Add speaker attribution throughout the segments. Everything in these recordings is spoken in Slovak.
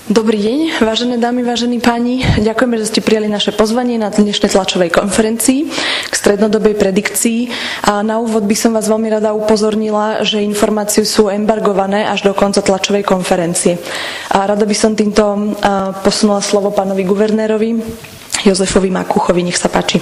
Speaker 1: Dobrý deň, vážené dámy, vážení páni. Ďakujeme, že ste prijali naše pozvanie na dnešnej tlačovej konferencii k strednodobej predikcii. A na úvod by som vás veľmi rada upozornila, že informácie sú embargované až do konca tlačovej konferencie. A rada by som týmto posunula slovo pánovi guvernérovi Jozefovi Makúchovi. Nech sa páči.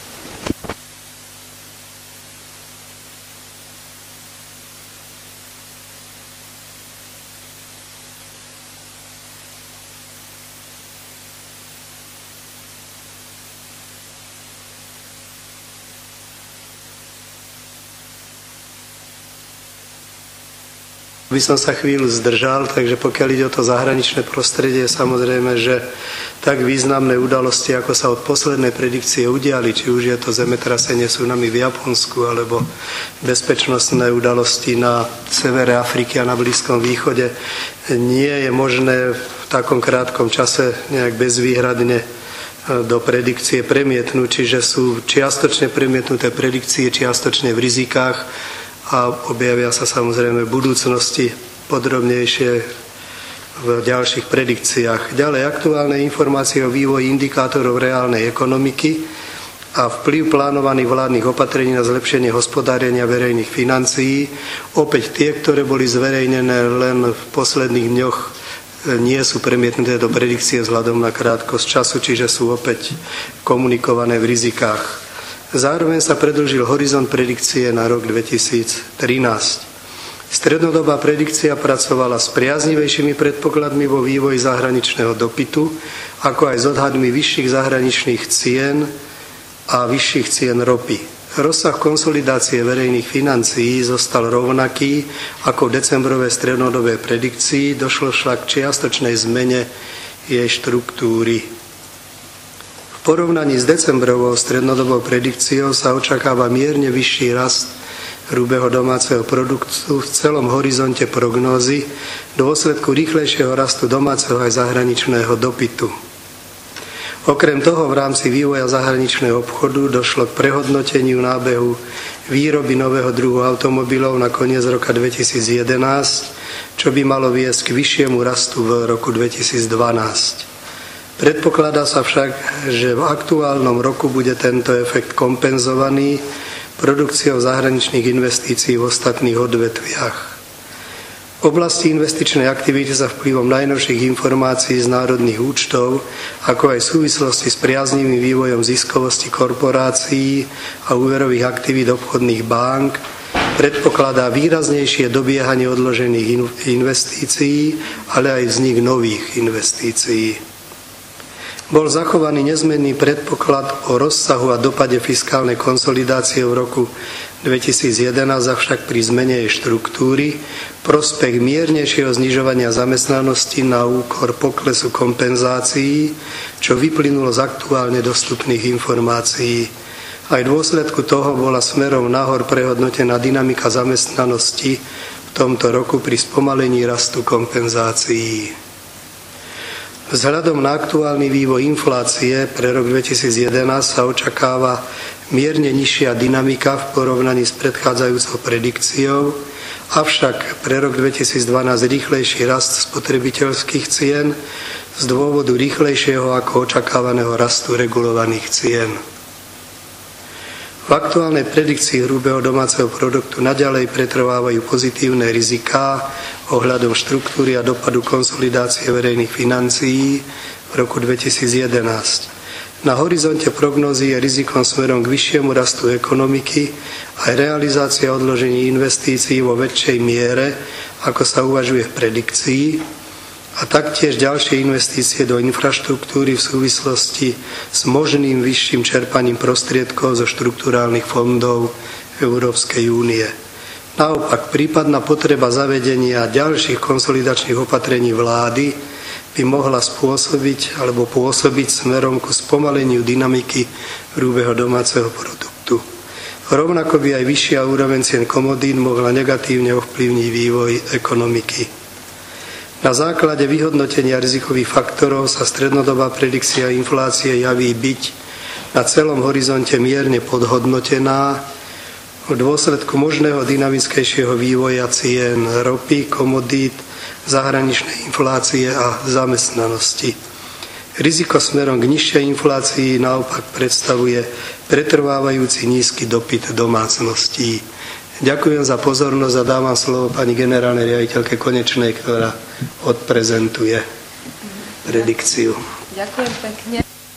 Speaker 2: By som sa chvíľu zdržal, takže pokiaľ ide o to zahraničné prostredie, samozrejme, že tak významné udalosti, ako sa od poslednej predikcie udiali, či už je to zemetrasenie tsunami v Japonsku, alebo bezpečnostné udalosti na severe Afriky a na Blízkom východe, nie je možné v takom krátkom čase nejak bezvýhradne do predikcie premietnúť, čiže sú čiastočne premietnuté predikcie, čiastočne v rizikách, a objavia sa samozrejme v budúcnosti podrobnejšie v ďalších predikciách. Ďalej aktuálne informácie o vývoji indikátorov reálnej ekonomiky a vplyv plánovaných vládnych opatrení na zlepšenie hospodárenia verejných financií. Opäť tie, ktoré boli zverejnené len v posledných dňoch, nie sú premietnuté do predikcie vzhľadom na krátkosť času, čiže sú opäť komunikované v rizikách. Zároveň sa predĺžil horizont predikcie na rok 2013. Strednodobá predikcia pracovala s priaznivejšími predpokladmi vo vývoji zahraničného dopytu, ako aj s odhadmi vyšších zahraničných cien a vyšších cien ropy. Rozsah konsolidácie verejných financií zostal rovnaký ako v decembrovej strednodobej predikcii, došlo však k čiastočnej zmene jej štruktúry. V porovnaní s decembrovou strednodobou predikciou sa očakáva mierne vyšší rast hrubého domáceho produktu v celom horizonte prognózy v dôsledku rýchlejšieho rastu domáceho aj zahraničného dopytu. Okrem toho v rámci vývoja zahraničného obchodu došlo k prehodnoteniu nábehu výroby nového druhu automobilov na koniec roka 2011, čo by malo viesť k vyššiemu rastu v roku 2012. Predpokladá sa však, že v aktuálnom roku bude tento efekt kompenzovaný produkciou zahraničných investícií v ostatných odvetviach. V oblasti investičnej aktivity sa vplyvom najnovších informácií z národných účtov, ako aj v súvislosti s priaznivým vývojom ziskovosti korporácií a úverových aktivít obchodných bank, predpokladá výraznejšie dobiehanie odložených investícií, ale aj vznik nových investícií. Bol zachovaný nezmenný predpoklad o rozsahu a dopade fiskálnej konsolidácie v roku 2011, avšak pri zmene jej štruktúry prospech miernejšieho znižovania zamestnanosti na úkor poklesu kompenzácií, čo vyplynulo z aktuálne dostupných informácií. Aj v dôsledku toho bola smerom nahor prehodnotená dynamika zamestnanosti v tomto roku pri spomalení rastu kompenzácií. Vzhľadom na aktuálny vývoj inflácie pre rok 2011 sa očakáva mierne nižšia dynamika v porovnaní s predchádzajúcou predikciou, avšak pre rok 2012 rýchlejší rast spotrebiteľských cien z dôvodu rýchlejšieho ako očakávaného rastu regulovaných cien. V aktuálnej predikcii hrubého domáceho produktu naďalej pretrvávajú pozitívne riziká ohľadom štruktúry a dopadu konsolidácie verejných financií v roku 2011. Na horizonte prognózy je rizikom smerom k vyššiemu rastu ekonomiky aj realizácia odložení investícií vo väčšej miere, ako sa uvažuje v predikcii, a taktiež ďalšie investície do infraštruktúry v súvislosti s možným vyšším čerpaním prostriedkov zo štrukturálnych fondov Európskej únie. Naopak, prípadná potreba zavedenia ďalších konsolidačných opatrení vlády by mohla spôsobiť alebo pôsobiť smerom ku spomaleniu dynamiky hrubého domáceho produktu. Rovnako by aj vyššia úroveň cien komodín mohla negatívne ovplyvniť vývoj ekonomiky. Na základe vyhodnotenia rizikových faktorov sa strednodobá predikcia inflácie javí byť na celom horizonte mierne podhodnotená v dôsledku možného dynamickejšieho vývoja cien ropy, komodít zahraničnej inflácie a zamestnanosti. Riziko smerom k nižšej inflácii naopak predstavuje pretrvávajúci nízky dopyt domácností. Ďakujem za pozornosť a dávam slovo pani generálnej riaditeľke Konečnej, ktorá odprezentuje predikciu.
Speaker 3: Ďakujem pekne.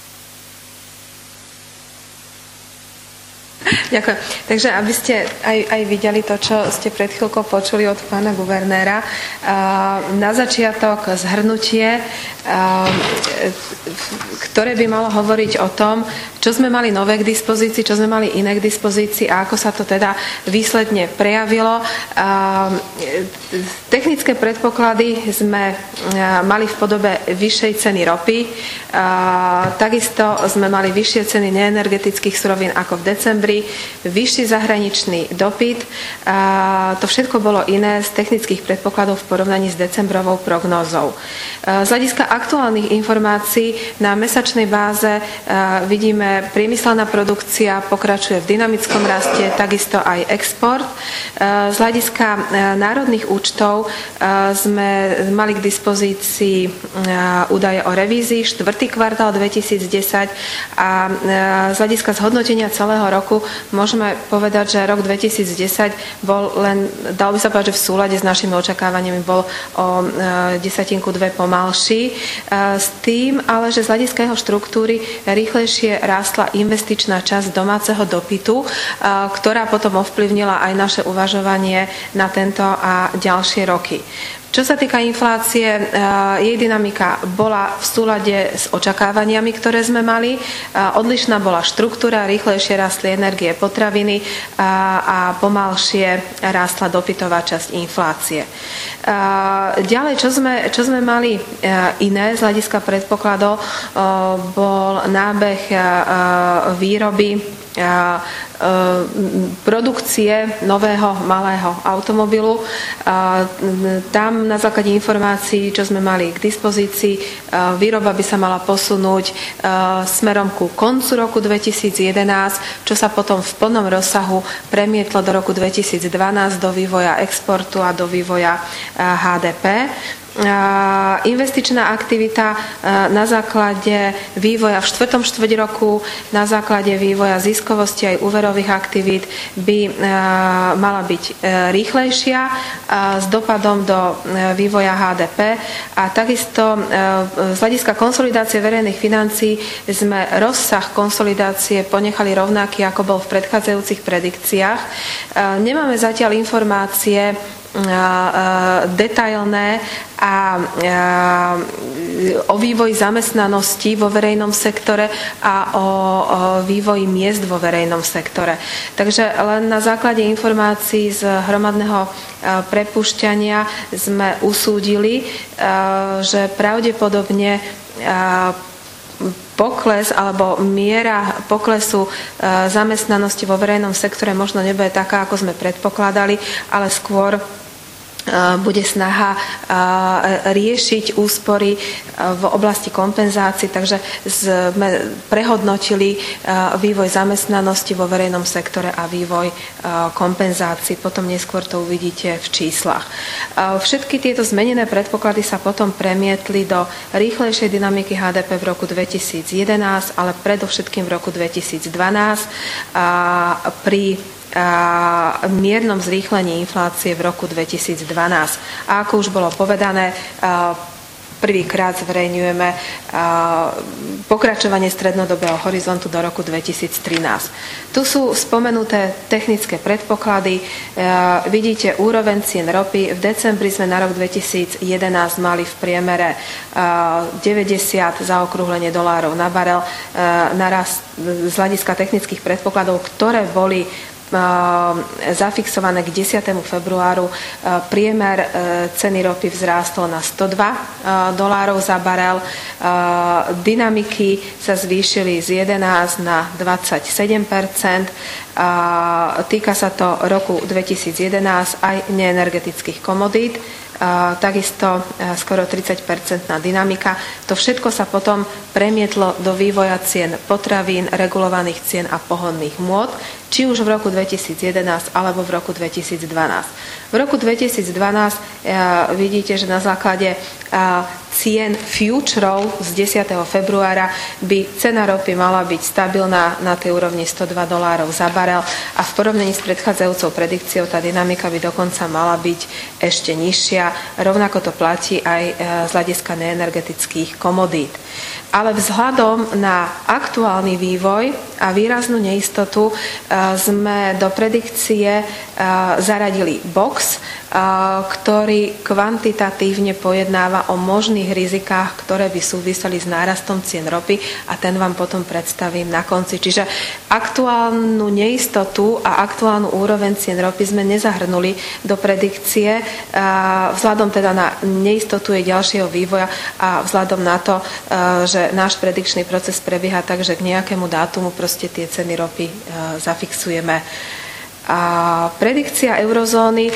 Speaker 3: Ďakujem. Takže aby ste aj videli to, čo ste pred chvíľkou počuli od pána guvernéra, na začiatok zhrnutie, ktoré by malo hovoriť o tom, čo sme mali nové k dispozícii, čo sme mali iné k dispozícii a ako sa to teda výsledne prejavilo. Technické predpoklady sme mali v podobe vyššej ceny ropy, takisto sme mali vyššie ceny neenergetických surovín ako v decembri, vyšší zahraničný dopyt. To všetko bolo iné z technických predpokladov v porovnaní s decembrovou prognózou. Z hľadiska aktuálnych informácií na mesačnej báze vidíme, priemyselná produkcia pokračuje v dynamickom raste, takisto aj export. Z hľadiska národných účtov sme mali k dispozícii údaje o revízii 4. kvartál 2010 a z hľadiska zhodnotenia celého roku môžeme povedať, že rok 2010 bol len, dalo by sa povedať, že v súlade s našimi očakávaniami bol o 1/10 pomalší. S tým, ale že z hľadiska jeho štruktúry rýchlejšie rástla investičná časť domáceho dopytu, ktorá potom ovplyvnila aj naše uvažovanie na tento a ďalšie roky. Čo sa týka inflácie, jej dynamika bola v súlade s očakávaniami, ktoré sme mali. Odlišná bola štruktúra, rýchlejšie rastli energie, potraviny a pomalšie rástla dopytová časť inflácie. Ďalej, čo sme mali iné z hľadiska predpokladov, bol nábeh výroby produkcie nového malého automobilu. Tam na základe informácií, čo sme mali k dispozícii, výroba by sa mala posunúť smerom ku koncu roku 2011, čo sa potom v plnom rozsahu premietlo do roku 2012 do vývoja exportu a do vývoja HDP. Investičná aktivita na základe vývoja v 4. štvrťroku, na základe vývoja ziskovosti aj úverových aktivít by mala byť rýchlejšia s dopadom do vývoja HDP a takisto z hľadiska konsolidácie verejných financií sme rozsah konsolidácie ponechali rovnaký, ako bol v predchádzajúcich predikciách. Nemáme zatiaľ informácie detailné a o vývoji zamestnanosti vo verejnom sektore a o vývoji miest vo verejnom sektore. Takže len na základe informácií z hromadného prepúšťania sme usúdili, že pravdepodobne pokles alebo miera poklesu zamestnanosti vo verejnom sektore možno nebude taká, ako sme predpokladali, ale skôr bude snaha riešiť úspory v oblasti kompenzácií, takže sme prehodnotili vývoj zamestnanosti vo verejnom sektore a vývoj kompenzácií. Potom neskôr to uvidíte v číslach. Všetky tieto zmenené predpoklady sa potom premietli do rýchlejšej dynamiky HDP v roku 2011, ale predovšetkým v roku 2012 pri miernom zrýchlení inflácie v roku 2012. A ako už bolo povedané, prvýkrát zverejňujeme pokračovanie strednodobého horizontu do roku 2013. Tu sú spomenuté technické predpoklady. Vidíte úroveň cien ropy. V decembri sme na rok 2011 mali v priemere 90 zaokrúhlenie dolárov na barel. Naraz z hľadiska technických predpokladov, ktoré boli zafixované k 10. februáru, priemer ceny ropy vzrástol na $102 za barel. Dynamiky sa zvýšili z 11 na 27%. Týka sa to roku 2011 aj neenergetických komodít. takisto skoro 30% dynamika. To všetko sa potom premietlo do vývoja cien potravín, regulovaných cien a pohonných môd, či už v roku 2011 alebo v roku 2012. V roku 2012 vidíte, že na základe cien futurov z 10. februára by cena ropy mala byť stabilná na tej úrovni $102 za barel a v porovnaní s predchádzajúcou predikciou tá dynamika by dokonca mala byť ešte nižšia. Rovnako to platí aj z hľadiska neenergetických komodít. Ale vzhľadom na aktuálny vývoj a výraznú neistotu sme do predikcie zaradili box, ktorý kvantitatívne pojednáva o možných rizikách, ktoré by súviseli s nárastom cien ropy a ten vám potom predstavím na konci. Čiže aktuálnu neistotu a aktuálnu úroveň cien ropy sme nezahrnuli do predikcie vzhľadom teda na neistotu jej ďalšieho vývoja a vzhľadom na to, že náš predikčný proces prebieha tak, že k nejakému dátumu proste tie ceny ropy zafixujeme. A predikcia eurozóny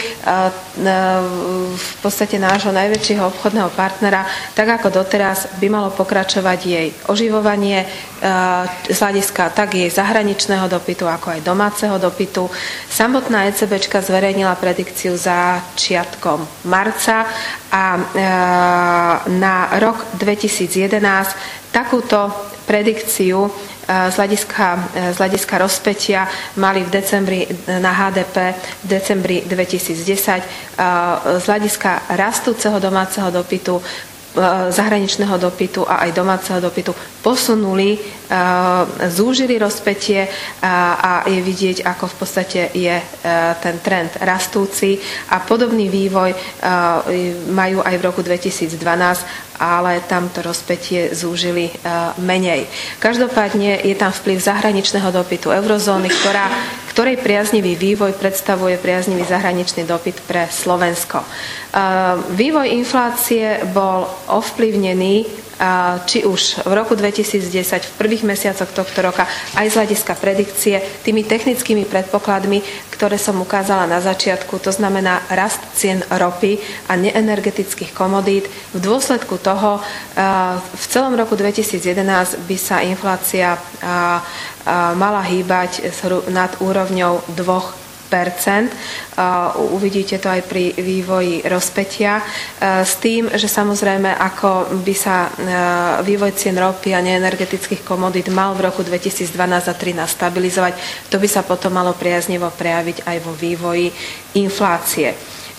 Speaker 3: v podstate nášho najväčšieho obchodného partnera, tak ako doteraz, by malo pokračovať jej oživovanie z hľadiska tak jej zahraničného dopytu, ako aj domáceho dopytu. Samotná ECBčka zverejnila predikciu začiatkom marca a na rok 2011 takúto predikciu z hľadiska rozpätia mali v decembri na HDP v decembri 2010 z hľadiska rastúceho domáceho dopytu, zahraničného dopytu a aj domáceho dopytu posunuli, zúžili rozpätie a je vidieť, ako v podstate je ten trend rastúci a podobný vývoj majú aj v roku 2012, ale tamto rozpätie zúžili menej. Každopádne je tam vplyv zahraničného dopytu eurozóny, ktorej priaznivý vývoj predstavuje priaznivý zahraničný dopyt pre Slovensko. Vývoj inflácie bol ovplyvnený či už v roku 2010, v prvých mesiacoch tohto roka, aj z hľadiska predikcie, tými technickými predpokladmi, ktoré som ukázala na začiatku, to znamená rast cien ropy a neenergetických komodít. V dôsledku toho v celom roku 2011 by sa inflácia mala hýbať nad úrovňou 2%. Uvidíte to aj pri vývoji rozpätia s tým, že samozrejme ako by sa vývoj cien ropy a neenergetických komodít mal v roku 2012 a 2013 stabilizovať, to by sa potom malo priaznivo prejaviť aj vo vývoji inflácie.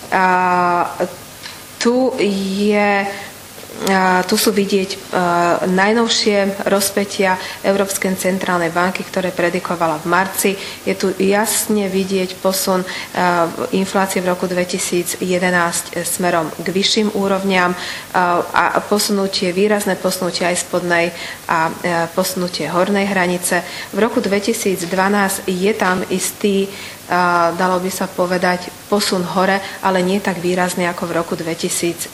Speaker 3: Tu sú vidieť najnovšie rozpätia Európskej centrálnej banky, ktoré predikovala v marci. Je tu jasne vidieť posun inflácie v roku 2011 smerom k vyšším úrovniam a výrazné posunutie aj spodnej a posunutie hornej hranice. V roku 2012 je tam istý, dalo by sa povedať, posun hore, ale nie tak výrazný ako v roku 2011.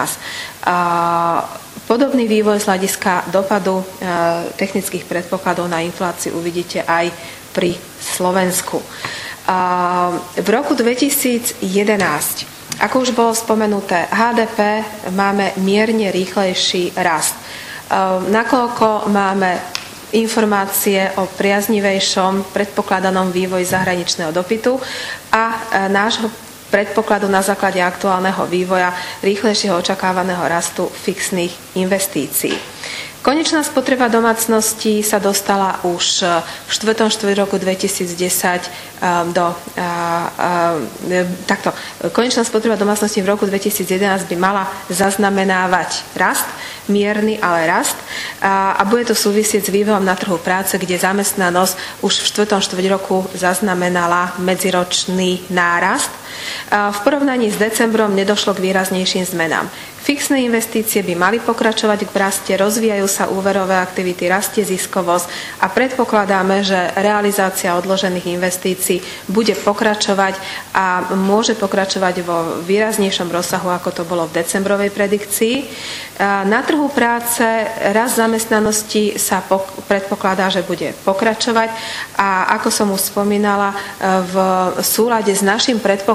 Speaker 3: Podobný vývoj z hľadiska dopadu technických predpokladov na infláciu uvidíte aj pri Slovensku. V roku 2011, ako už bolo spomenuté, HDP máme mierne rýchlejší rast. Nakoľko máme informácie o priaznivejšom predpokladanom vývoji zahraničného dopytu a nášho predpokladu na základe aktuálneho vývoja rýchlejšieho očakávaného rastu fixných investícií. Konečná spotreba domácností sa dostala už v 4. roku 2010 konečná spotreba domácností v roku 2011 by mala zaznamenávať rast, mierny, ale rast a bude to súvisieť s vývojom na trhu práce, kde zamestnanosť už v 4. roku zaznamenala medziročný nárast. V porovnaní s decembrom nedošlo k výraznejším zmenám. Fixné investície by mali pokračovať v raste, rozvíjajú sa úverové aktivity, rastie ziskovosť a predpokladáme, že realizácia odložených investícií bude pokračovať a môže pokračovať vo výraznejšom rozsahu, ako to bolo v decembrovej predikcii. Na trhu práce rast zamestnanosti sa predpokladá, že bude pokračovať a ako som už spomínala, v súlade s našim predpokladom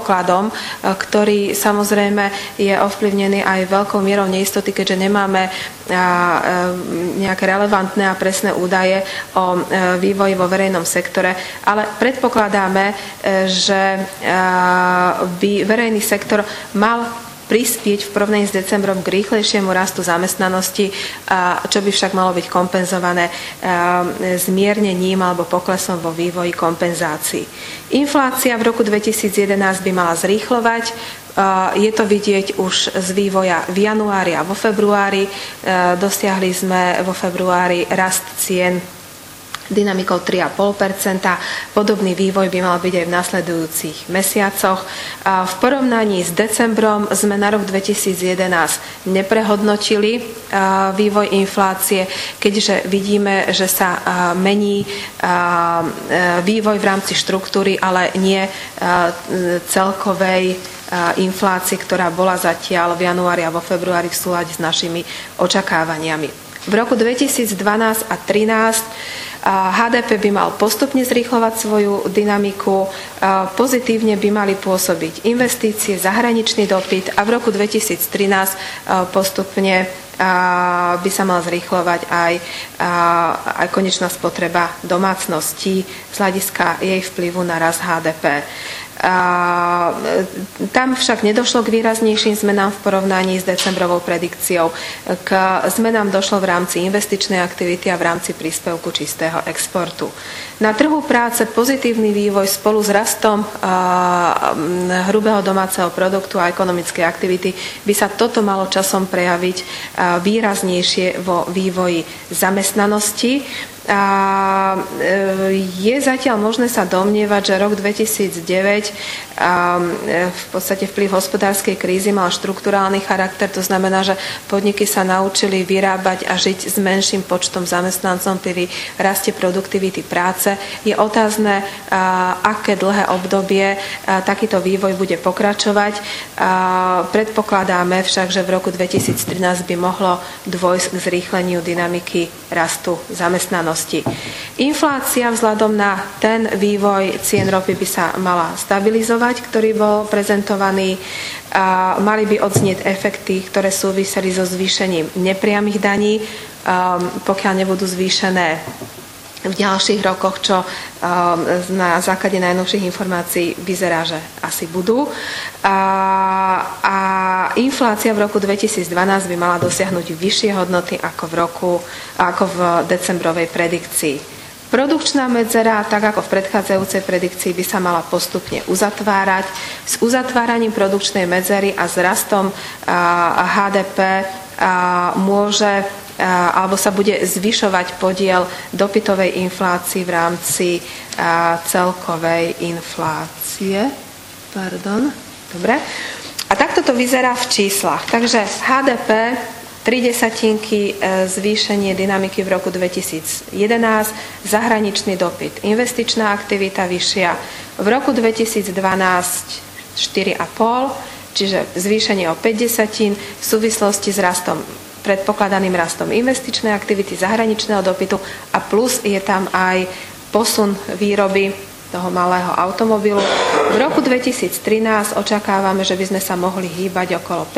Speaker 3: predpokladom, ktorý samozrejme je ovplyvnený aj veľkou mierou neistoty, keďže nemáme nejaké relevantné a presné údaje o vývoji vo verejnom sektore, ale predpokladáme, že by verejný sektor mal prispieť v porovnaní s decembrom k rýchlejšiemu rastu zamestnanosti, čo by však malo byť kompenzované zmiernením alebo poklesom vo vývoji kompenzácií. Inflácia v roku 2011 by mala zrýchlovať. Je to vidieť už z vývoja v januári a vo februári. Dosiahli sme vo februári rast cien dynamikou 3,5%. Podobný vývoj by mal byť aj v nasledujúcich mesiacoch. V porovnaní s decembrom sme na rok 2011 neprehodnotili vývoj inflácie, keďže vidíme, že sa mení vývoj v rámci štruktúry, ale nie celkovej inflácie, ktorá bola zatiaľ v januári a vo februári v súlade s našimi očakávaniami. V roku 2012 a 2013 HDP by mal postupne zrýchlovať svoju dynamiku, pozitívne by mali pôsobiť investície, zahraničný dopyt a v roku 2013 postupne by sa mal zrýchlovať aj konečná spotreba domácností z hľadiska jej vplyvu na rast HDP. Tam však nedošlo k výraznejším zmenám v porovnaní s decembrovou predikciou. K zmenám došlo v rámci investičnej aktivity a v rámci príspevku čistého exportu. Na trhu práce pozitívny vývoj spolu s rastom hrubého domáceho produktu a ekonomickej aktivity by sa toto malo časom prejaviť výraznejšie vo vývoji zamestnanosti. Je zatiaľ možné sa domnievať, že rok 2009 v podstate vplyv hospodárskej krízy mal štrukturálny charakter, to znamená, že podniky sa naučili vyrábať a žiť s menším počtom zamestnancov pri raste produktivity práce. Je otázne, aké dlhé obdobie takýto vývoj bude pokračovať. Predpokladáme však, že v roku 2013 by mohlo dôjsť k zrýchleniu dynamiky rastu zamestnanosti. Inflácia vzhľadom na ten vývoj cien ropy by sa mala stabilizovať, ktorý bol prezentovaný. Mali by odznieť efekty, ktoré súviseli so zvýšením nepriamych daní, pokiaľ nebudú zvýšené v ďalších rokoch, čo na základe najnovších informácií vyzerá, že asi budú. A inflácia v roku 2012 by mala dosiahnuť vyššie hodnoty ako v decembrovej predikcii. Produkčná medzera, tak ako v predchádzajúcej predikcii, by sa mala postupne uzatvárať. S uzatváraním produkčnej medzery a s rastom HDP môže alebo sa bude zvyšovať podiel dopytovej inflácii v rámci celkovej inflácie. Dobre. A takto to vyzerá v číslach. Takže HDP 0,3 zvýšenie dynamiky v roku 2011, zahraničný dopyt, investičná aktivita vyššia. V roku 2012 4,5, čiže zvýšenie o 0,5 v súvislosti s rastom, predpokladaným rastom investičnej aktivity, zahraničného dopytu a plus je tam aj posun výroby toho malého automobilu. V roku 2013 očakávame, že by sme sa mohli hýbať okolo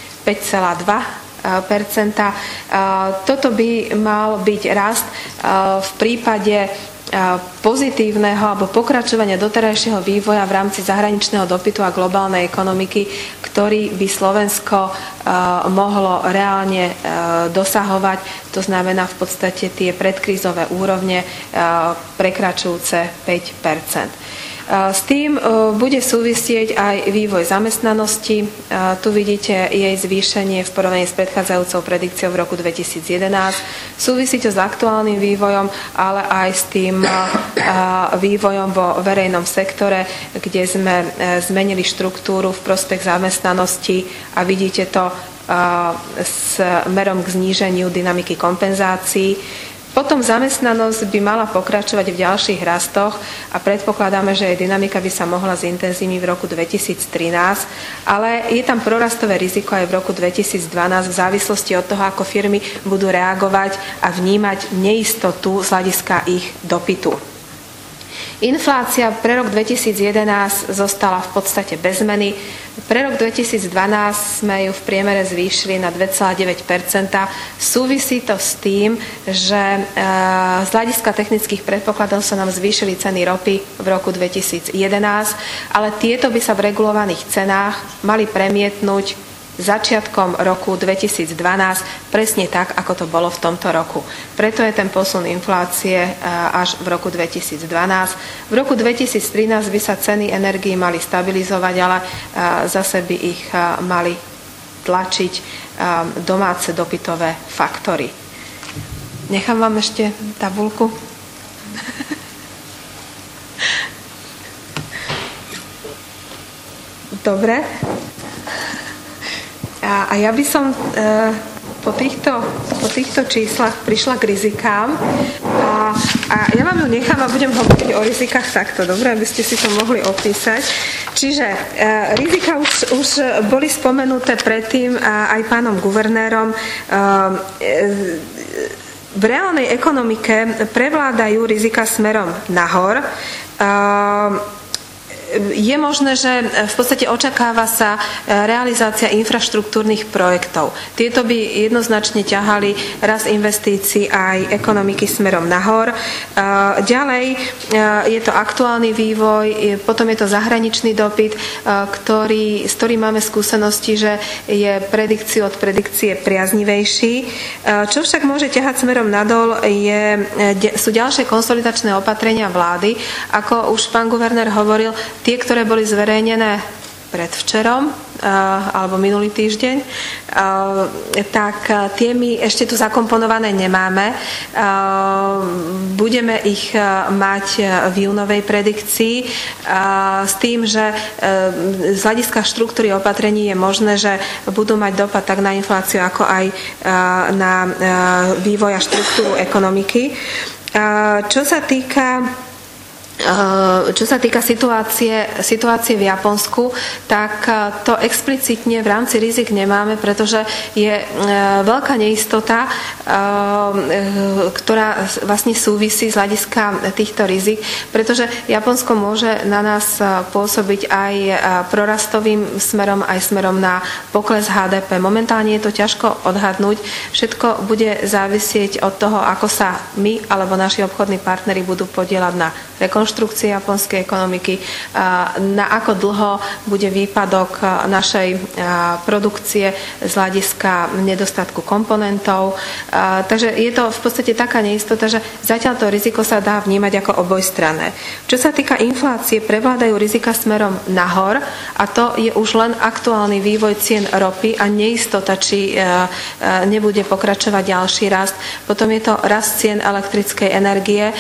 Speaker 3: 5,2%. Toto by mal byť rast v prípade pozitívneho alebo pokračovania doterajšieho vývoja v rámci zahraničného dopytu a globálnej ekonomiky, ktorý by Slovensko mohlo reálne dosahovať. To znamená v podstate tie predkrízové úrovne prekračujúce 5%. S tým bude súvisieť aj vývoj zamestnanosti. Tu vidíte jej zvýšenie v porovnaní s predchádzajúcou predikciou v roku 2011. Súvisí to s aktuálnym vývojom, ale aj s tým vývojom vo verejnom sektore, kde sme zmenili štruktúru v prospech zamestnanosti a vidíte to smerom k zníženiu dynamiky kompenzácií. Potom zamestnanosť by mala pokračovať v ďalších rastoch a predpokladáme, že jej dynamika by sa mohla zintenzívniť v roku 2013, ale je tam prorastové riziko aj v roku 2012 v závislosti od toho, ako firmy budú reagovať a vnímať neistotu z hľadiska ich dopytu. Inflácia pre rok 2011 zostala v podstate bez zmeny. Pre rok 2012 sme ju v priemere zvýšili na 2,9%. Súvisí to s tým, že z hľadiska technických predpokladov sa nám zvýšili ceny ropy v roku 2011, ale tieto by sa v regulovaných cenách mali premietnúť začiatkom roku 2012 presne tak, ako to bolo v tomto roku. Preto je ten posun inflácie až v roku 2012. V roku 2013 by sa ceny energií mali stabilizovať, ale zase by ich mali tlačiť domáce dopytové faktory. Nechám vám ešte tabuľku. Dobre. A ja by som po týchto číslach prišla k rizikám a ja vám ju nechám a budem hovoriť o rizikách takto, dobre, aby ste si to mohli opísať. Čiže rizika už boli spomenuté predtým aj pánom guvernérom. V reálnej ekonomike prevládajú rizika smerom nahor. Je možné, že v podstate očakáva sa realizácia infraštruktúrnych projektov. Tieto by jednoznačne ťahali rast investícií aj ekonomiky smerom nahor. Ďalej je to aktuálny vývoj, potom je to zahraničný dopyt, s ktorým máme skúsenosti, že je od predikcie priaznivejší. Čo však môže ťahať smerom nadol, sú ďalšie konsolidačné opatrenia vlády. Ako už pán guvernér hovoril, tie, ktoré boli zverejnené predvčerom alebo minulý týždeň, tak tie my ešte tu zakomponované nemáme. Budeme ich mať v júnovej predikcii s tým, že z hľadiska štruktúry opatrení je možné, že budú mať dopad tak na infláciu, ako aj na vývoj a štruktúru ekonomiky. Čo sa týka situácie v Japonsku, tak to explicitne v rámci rizik nemáme, pretože je veľká neistota, ktorá vlastne súvisí z hľadiska týchto rizik, pretože Japonsko môže na nás pôsobiť aj prorastovým smerom, aj smerom na pokles HDP. Momentálne je to ťažko odhadnúť. Všetko bude závisieť od toho, ako sa my alebo naši obchodní partneri budú podieľať na rekonštrukcie japonskej ekonomiky, na ako dlho bude výpadok našej produkcie z hľadiska nedostatku komponentov. Takže je to v podstate taká neistota, že zatiaľ to riziko sa dá vnímať ako obojstranné. Čo sa týka inflácie, prevládajú rizika smerom nahor a to je už len aktuálny vývoj cien ropy a neistota, či nebude pokračovať ďalší rast. Potom je to rast cien elektrickej energie,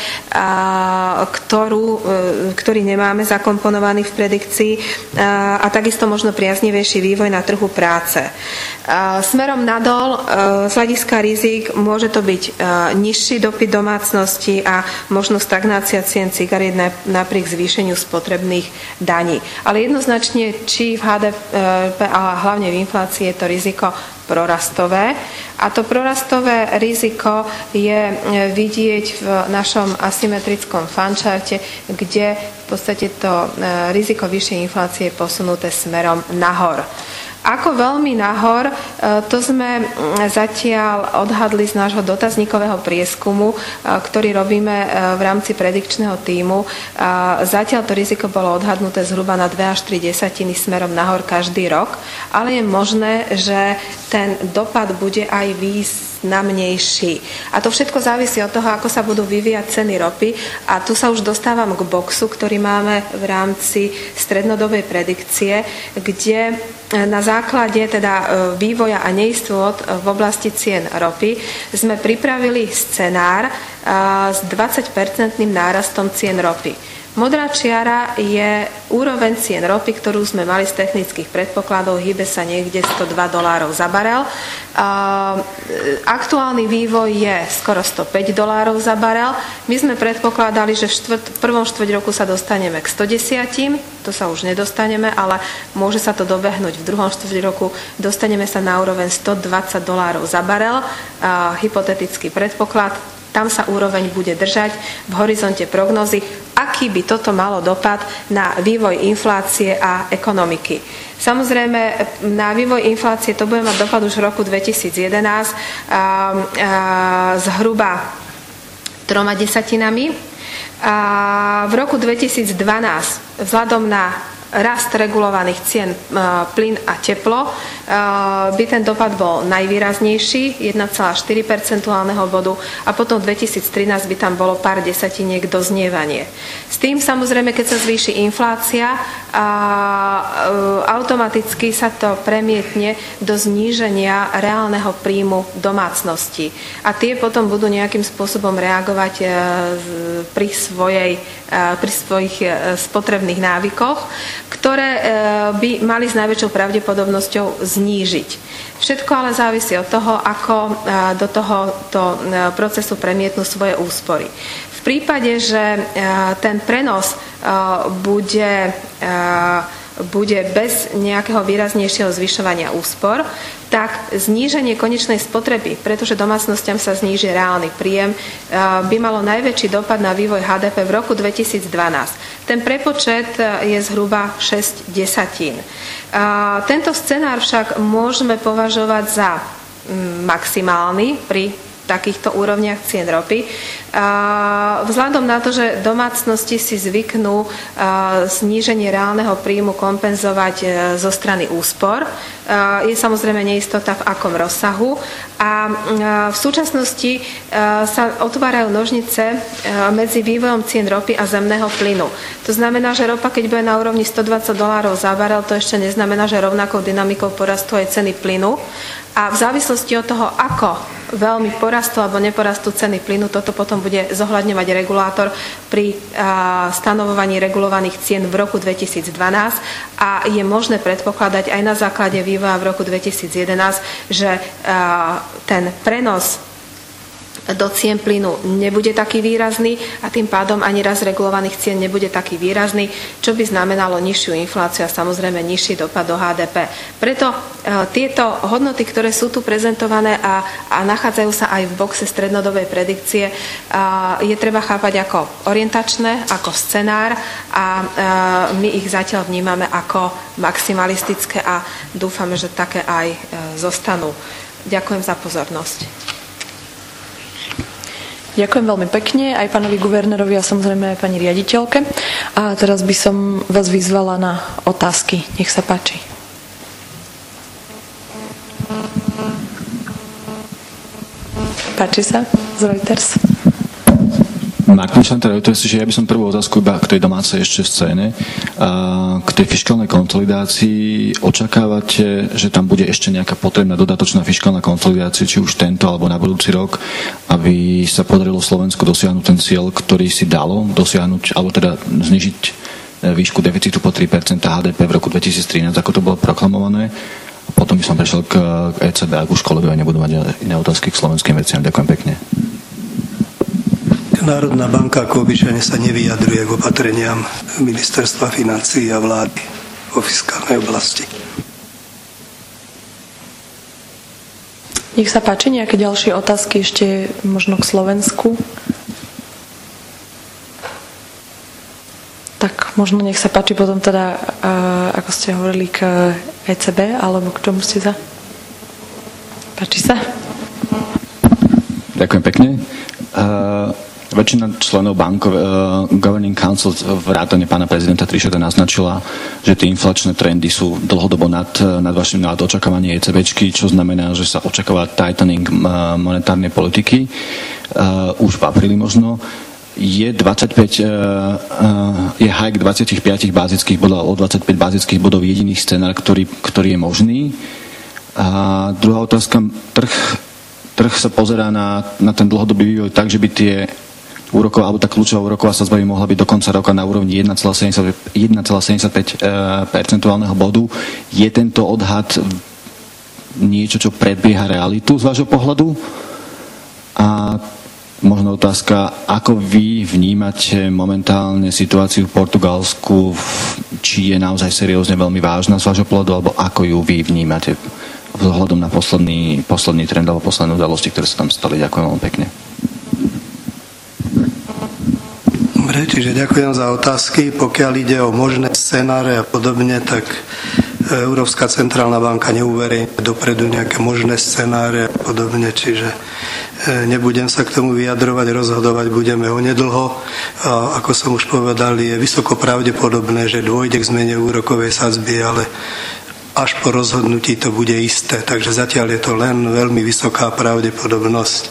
Speaker 3: ktorý nemáme zakomponovaný v predikcii a takisto možno priaznivejší vývoj na trhu práce. Smerom nadol z hľadiska rizik môže to byť nižší dopyt domácnosti a možno stagnácia cien cigariet napriek zvýšeniu spotrebných daní. Ale jednoznačne, či v HDP a hlavne v inflácii je to riziko prorastové. A to prorastové riziko je vidieť v našom asymetrickom fančarte, kde v podstate to riziko vyššej inflácie je posunuté smerom nahor. Ako veľmi nahor, to sme zatiaľ odhadli z nášho dotazníkového prieskumu, ktorý robíme v rámci predikčného tímu. Zatiaľ to riziko bolo odhadnuté zhruba na 2 až 3 desatiny smerom nahor každý rok, ale je možné, že ten dopad bude aj významnejší. A to všetko závisí od toho, ako sa budú vyvíjať ceny ropy. A tu sa už dostávam k boxu, ktorý máme v rámci strednodobej predikcie, kde na základe teda vývoja a neistôt v oblasti cien ropy sme pripravili scenár s 20% nárastom cien ropy. Modrá čiara je úroveň cien ropy, ktorú sme mali z technických predpokladov, hýbe sa niekde $102 za barel. Aktuálny vývoj je skoro $105 za barel. My sme predpokladali, že v prvom štvrť roku sa dostaneme k 110, to sa už nedostaneme, ale môže sa to dobehnúť v druhom štvrť roku, dostaneme sa na úroveň $120 za barel. Hypotetický predpoklad, tam sa úroveň bude držať v horizonte prognozy, aký by toto malo dopad na vývoj inflácie a ekonomiky. Samozrejme, na vývoj inflácie to bude mať dopad už v roku 2011 zhruba 3%. A v roku 2012 vzhľadom na rast regulovaných cien plyn a teplo by ten dopad bol najvýraznejší, 1,4 percentuálneho bodu, a potom v 2013 by tam bolo pár desatiniek doznievanie. S tým samozrejme, keď sa zvýši inflácia, automaticky sa to premietne do zníženia reálneho príjmu domácnosti. A tie potom budú nejakým spôsobom reagovať pri svojich spotrebných návykoch, ktoré by mali s najväčšou pravdepodobnosťou znížiť. Všetko ale závisí od toho, ako do tohoto procesu premietnú svoje úspory. V prípade, že ten prenos bude bez nejakého výraznejšieho zvyšovania úspor, tak zníženie konečnej spotreby, pretože domácnostiam sa zníži reálny príjem, by malo najväčší dopad na vývoj HDP v roku 2012. Ten prepočet je zhruba 6 desatín. Tento scenár však môžeme považovať za maximálny pri takýchto úrovniach cien ropy. Vzhľadom na to, že domácnosti si zvyknú zníženie reálneho príjmu kompenzovať zo strany úspor, je samozrejme neistota v akom rozsahu, a v súčasnosti sa otvárajú nožnice medzi vývojom cien ropy a zemného plynu. To znamená, že ropa, keď bude na úrovni $120 za barel, to ešte neznamená, že rovnakou dynamikou porastú aj ceny plynu. A v závislosti od toho, ako veľmi porastú alebo neporastú ceny plynu, toto potom bude zohľadňovať regulátor pri stanovovaní regulovaných cien v roku 2012, a je možné predpokladať aj na základe vývoja v roku 2011, že ten prenos do cien plynu nebude taký výrazný a tým pádom ani rast regulovaných cien nebude taký výrazný, čo by znamenalo nižšiu infláciu a samozrejme nižší dopad do HDP. Preto tieto hodnoty, ktoré sú tu prezentované a nachádzajú sa aj v boxe strednodobej predikcie, je treba chápať ako orientačné, ako scenár, a my ich zatiaľ vnímame ako maximalistické a dúfame, že také aj zostanú. Ďakujem za pozornosť.
Speaker 1: Ďakujem veľmi pekne aj pánovi guvernérovi a samozrejme aj pani riaditeľke. A teraz by som vás vyzvala na otázky. Nech sa páči. Páči sa z Reuters?
Speaker 4: Martin Šanter, že ja by som prvú otázku iba k tej domácej ešte scéne. K tej fiškálnej konsolidácii očakávate, že tam bude ešte nejaká potrebná dodatočná fiškálna konsolidácia, či už tento alebo na budúci rok, aby sa podarilo Slovensku dosiahnuť ten cieľ, ktorý si dalo dosiahnuť, alebo teda znižiť výšku deficitu po 3% HDP v roku 2013, ako to bolo proklamované. A potom by som prešiel k ECB, ak už kolegovia nebudú mať iné otázky k slovenským veciam. Ďakujem pekne.
Speaker 2: Národná banka ako obyčajne sa nevyjadruje k opatreniam ministerstva financií a vlády vo fiskálnej oblasti.
Speaker 1: Nech sa páči, nejaké ďalšie otázky ešte možno k Slovensku? Tak možno nech sa páči potom teda, ako ste hovorili, k ECB, alebo k čomu ste za? Páči sa?
Speaker 4: Ďakujem pekne. Väčšina členov bankov Governing Council vrátane pána prezidenta Trichetta naznačila, že tie inflačné trendy sú dlhodobo nad očakávanie ECBčky, čo znamená, že sa očakáva tightening monetárnej politiky už v apríli možno. Je hike 25 bázických bodov, o 25 bázických bodov jediný scenár, ktorý je možný. A druhá otázka, trh sa pozerá na ten dlhodobý vývoj tak, že by tie úroková, alebo tá kľúčová úroková sadzba by mohla byť do konca roka na úrovni 1,75 percentuálneho bodu. Je tento odhad niečo, čo predbieha realitu z vášho pohľadu? A možno otázka, ako vy vnímate momentálne situáciu v Portugalsku, či je naozaj seriózne veľmi vážna z vášho pohľadu, alebo ako ju vy vnímate vzhľadom na posledný trend alebo posledné udalosti, ktoré sa tam stali. Ďakujem veľmi pekne.
Speaker 2: Dobre, Dobre, čiže ďakujem za otázky. Pokiaľ ide o možné scenáre a podobne, tak Európska centrálna banka neuverejní dopredu nejaké možné scenáre a podobne, čiže nebudem sa k tomu vyjadrovať, rozhodovať budeme onedlho. A ako som už povedal, je vysoko pravdepodobné, že dôjde k zmene úrokovej sadzby, ale až po rozhodnutí to bude isté. Takže zatiaľ je to len veľmi vysoká pravdepodobnosť.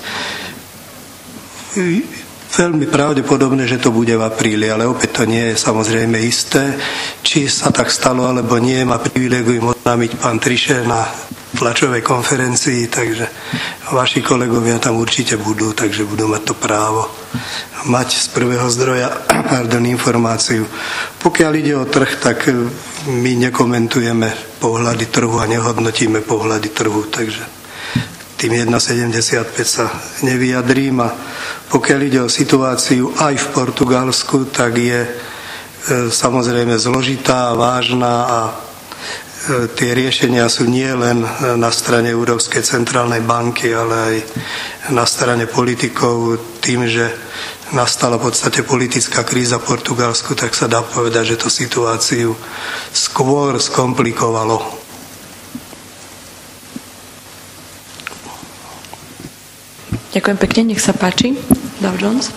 Speaker 2: Veľmi pravdepodobné, že to bude v apríli, ale opäť to nie je samozrejme isté. Či sa tak stalo, alebo nie, má privilegium oznámiť pán Trichet na tlačovej konferencii, takže vaši kolegovia tam určite budú, takže budú mať to právo mať z prvého zdroja informáciu. Pokiaľ ide o trh, tak my nekomentujeme pohľady trhu a nehodnotíme pohľady trhu, takže tým 1,75 sa nevyjadrím. A pokiaľ ide o situáciu aj v Portugalsku, tak je samozrejme zložitá, vážna a tie riešenia sú nie len na strane Európskej centrálnej banky, ale aj na strane politikov. Tým, že nastala v podstate politická kríza v Portugalsku, tak sa dá povedať, že to situáciu skôr skomplikovalo.
Speaker 1: Ďakujem pekne, nech sa páči. Dow Jones.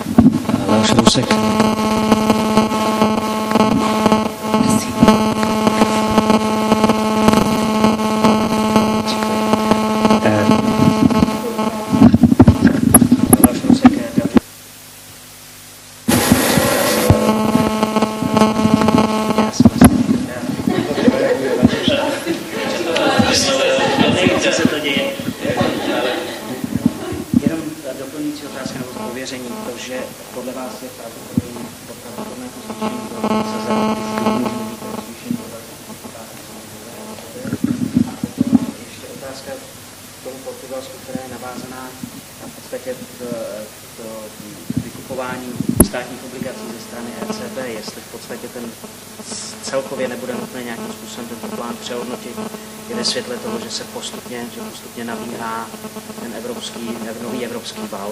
Speaker 5: Postupně nabíhá ten nový evropský val.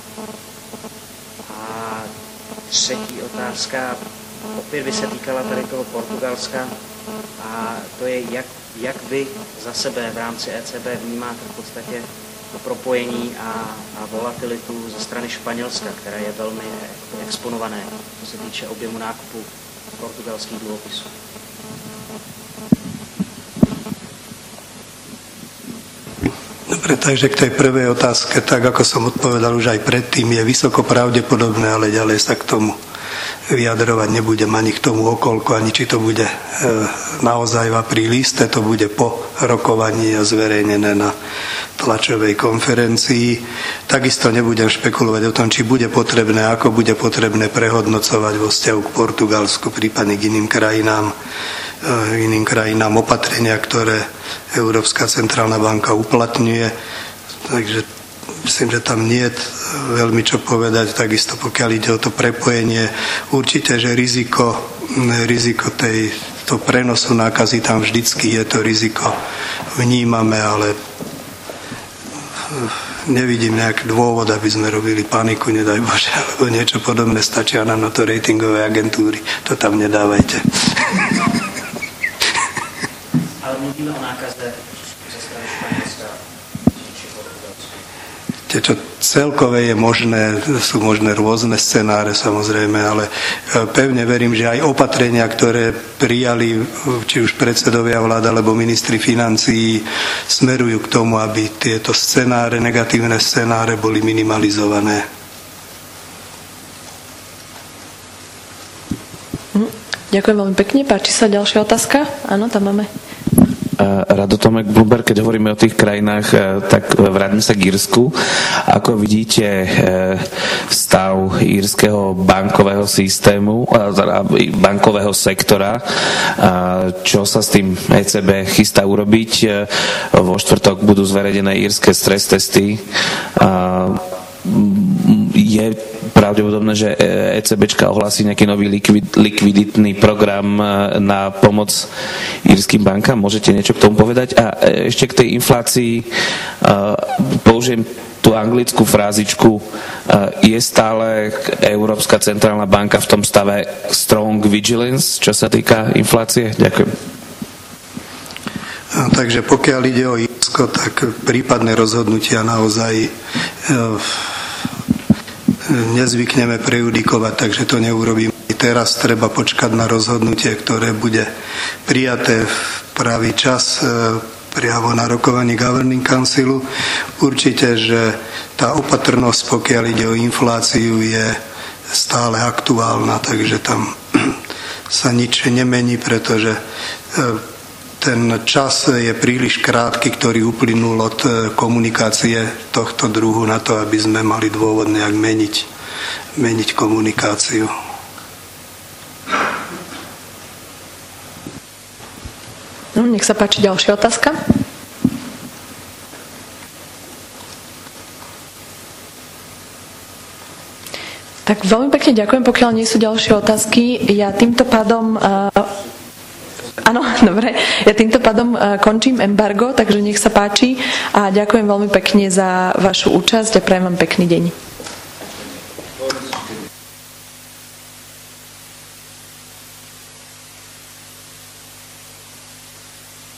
Speaker 5: A třetí otázka opět by se týkala tady toho Portugalska a to je, jak vy za sebe v rámci ECB vnímáte v podstatě to propojení a volatilitu ze strany Španělska, které je velmi exponované, co se týče objemu nákupu portugalských dluhopisů.
Speaker 2: Dobre, takže k tej prvej otázke, tak ako som odpovedal už aj predtým, je vysoko pravdepodobné, ale ďalej sa k tomu vyjadrovať nebudem ani k tomu okolku, ani či to bude naozaj v apríli, isté to bude po rokovaní a zverejnené na tlačovej konferencii. Takisto nebudem špekulovať o tom, či bude potrebné, ako bude potrebné prehodnocovať vo vzťahu k Portugalsku, prípadne k iným krajinám opatrenia, ktoré Európska centrálna banka uplatňuje. Takže myslím, že tam nie je veľmi čo povedať. Takisto pokiaľ ide o to prepojenie, určite, že riziko to prenosu nákazy tam vždycky je, to riziko vnímame, ale nevidím nejaký dôvod, aby sme robili paniku, nedaj Bože, alebo niečo podobné, stačia nám na to ratingové agentúry, to tam nedávajte.
Speaker 5: Mluvíme o nákaze ze strany Španělska či Portugalska.
Speaker 2: Čo celkové je možné, sú možné rôzne scenáre samozrejme, ale pevne verím, že aj opatrenia, ktoré prijali či už predsedovia vlády alebo ministri financií, smerujú k tomu, aby tieto scenáre, negatívne scenáre boli minimalizované.
Speaker 1: Ďakujem veľmi pekne. Páči sa ďalšia otázka? Áno, tam máme.
Speaker 6: Rado Tomek Bloomberg, keď hovoríme o tých krajinách, tak vráťme sa k Írsku. Ako vidíte stav írskeho bankového systému, bankového sektora, čo sa s tým ECB chystá urobiť? Vo štvrtok budú zverejnené írske stres testy. Je pravdepodobné, že ECBčka ohlási nejaký nový likviditný program na pomoc írskym bankám. Môžete niečo k tomu povedať? A ešte k tej inflácii použijem tú anglickú frázičku, je stále Európska centrálna banka v tom stave strong vigilance, čo sa týka inflácie? Ďakujem.
Speaker 2: Takže pokiaľ ide o Írsko, tak prípadné rozhodnutia naozaj nezvykneme prejudikovať, takže to neurobíme. Teraz treba počkať na rozhodnutie, ktoré bude prijaté v pravý čas priamo na rokovaní Governing Councilu. Určite, že tá opatrnosť, pokiaľ ide o infláciu, je stále aktuálna, takže tam sa nič nemení, pretože ten čas je príliš krátky, ktorý uplynul od komunikácie tohto druhu na to, aby sme mali dôvod nejak meniť komunikáciu.
Speaker 1: No, nech sa páči ďalšia otázka. Tak veľmi pekne ďakujem, pokiaľ nie sú ďalšie otázky. Ja týmto pádom... Áno, dobre. Ja týmto pádom končím embargo, takže nech sa páči a ďakujem veľmi pekne za vašu účasť a prajem vám pekný deň.